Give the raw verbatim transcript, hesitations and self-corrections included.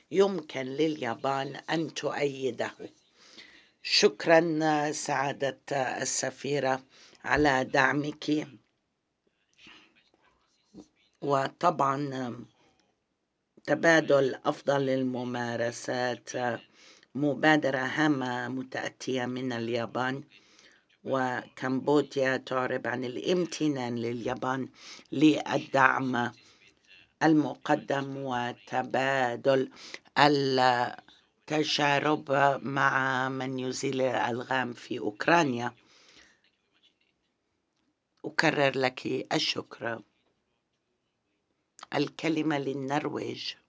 يمكن لليابان أن تؤيده. شكرا سعادة السفيرة على دعمك، وطبعا تبادل أفضل الممارسات مبادرة هامة متأتية من اليابان، وكمبوديا تعرب عن الامتنان لليابان للدعم المقدم وتبادل التجارب مع من يزيل الألغام في أوكرانيا. أكرر لك الشكر. الكلمة للنرويج.